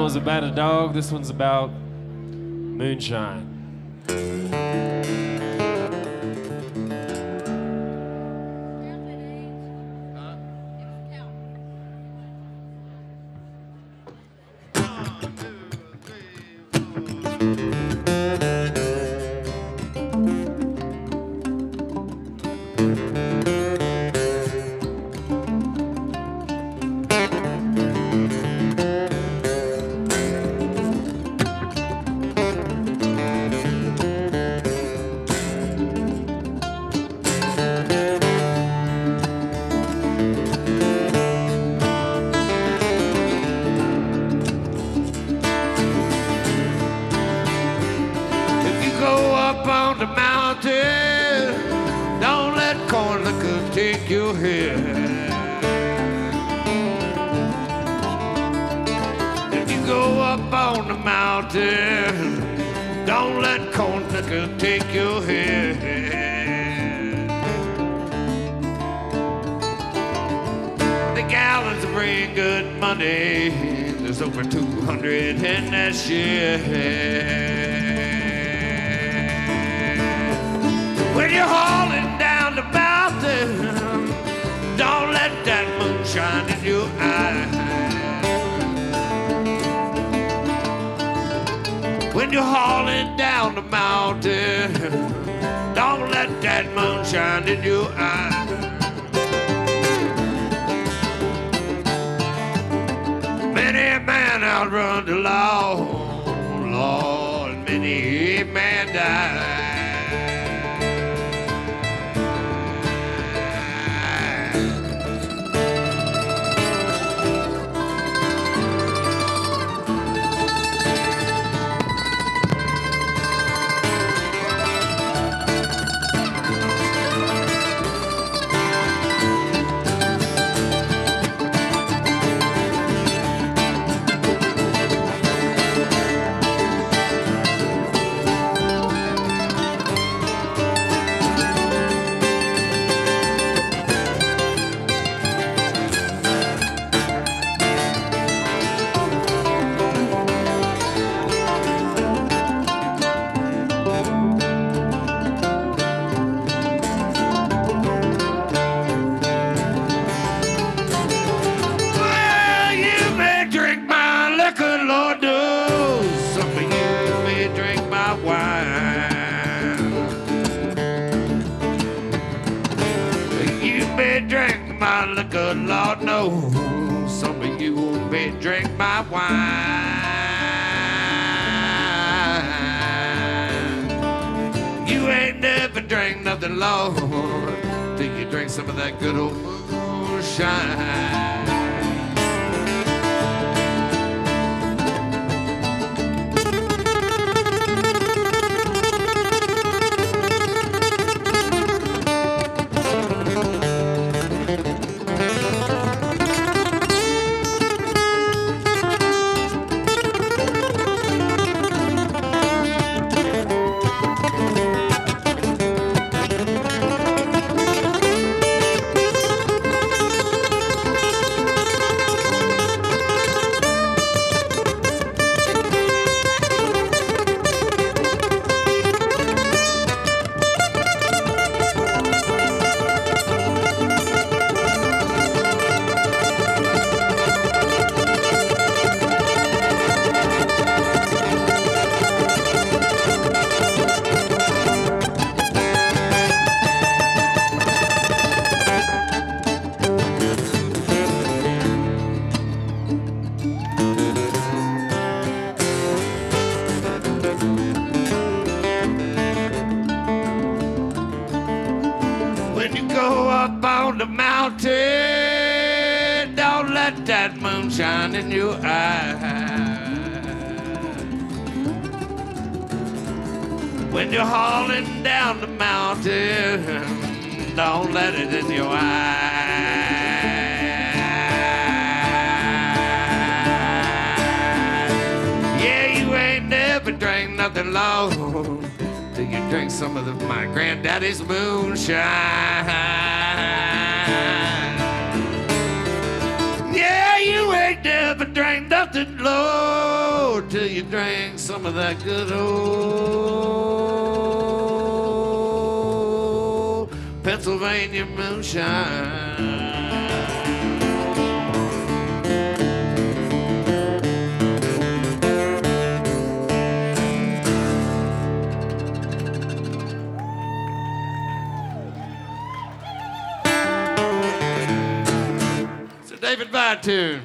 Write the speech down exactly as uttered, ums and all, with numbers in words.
was about a dog. This one's about moonshine. On the mountain, don't let corn liquor take your head. If you go up on the mountain, don't let corn liquor take your head. The gallons bring good money. There's over two hundred in that shit. When you're hauling down the mountain, don't let that moonshine in your eye. When you're hauling down the mountain, don't let that moonshine in your eye. Many a man outrun the law, Lord, and many a man died. Lord knows, some of you may drink my wine. You may drink my liquor, Lord knows, some of you may drink my wine. You ain't never drank nothing, Lord, till you drink some of that good old moonshine. Go up on the mountain, don't let that moonshine in your eye. When you're hauling down the mountain, don't let it in your eye. Yeah, you ain't never drank nothing long till you drink some of the, my granddaddy's moonshine. Yeah, you ain't never drank nothing, Lord. till you drink some of that good old Pennsylvania moonshine. David Vitune.